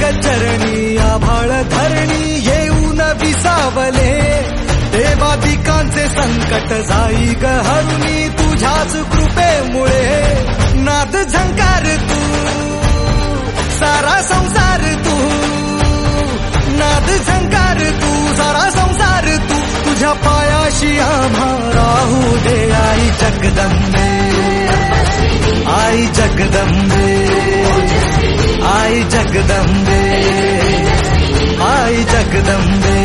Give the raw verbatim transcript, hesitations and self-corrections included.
चरणी आभाळ धरणी येऊन विसावले, देवादिकांचे संकट जाई ग हरुणी तुझ्याच कृपेमुळे. नाद झंकार तू सारा संसार तू, नाद झंकार तू सारा संसार तू, तुझ्या पायाशी आम्हा राहू दे. आई जगदंबे, आई जगदंबे, आई जगदंबे, आई जगदंबे.